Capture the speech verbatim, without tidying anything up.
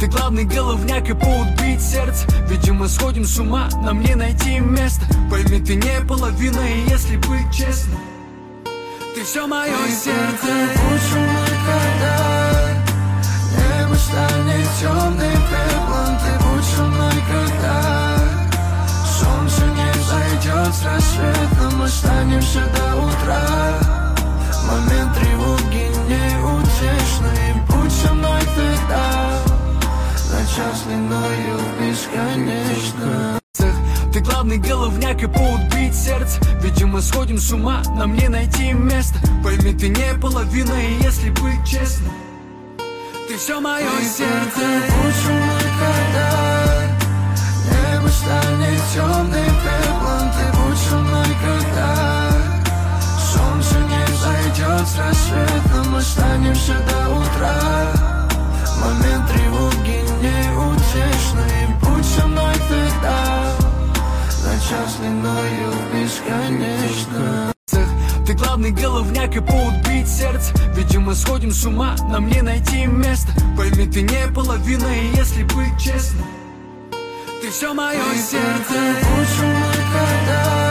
Ты главный головняк и повод бить сердце. Видимо, сходим с ума, нам не найти место. Пойми, ты не половина, и если быть честным, ты все мое сердце. Будь мой, когда небо станет темным пеплом. Ты будь со мной, когда солнце не зайдет с рассветом. Останемся до утра. Момент тревоги неутешный. Будь со мной тогда на час длиною бесконечно. Ты главный головняк и повод бить сердце. Видимо, сходим с ума, нам не найти место. Пойми, ты не половина, и если быть честным, ты все мое сердце. Будь со мной, когда небо станет темным пеплом. Ты будь со мной, когда солнце не зайдет с рассветом. Останемся до утра. Момент тревоги неутешный. Будь со мной тогда на час длиною бесконечно. Ты главный головняк и повод бить сердце. Видимо, сходим с ума, нам не найти место. Пойми, ты не половина, и если быть честным, ты все мое сердце. Будь со мной, когда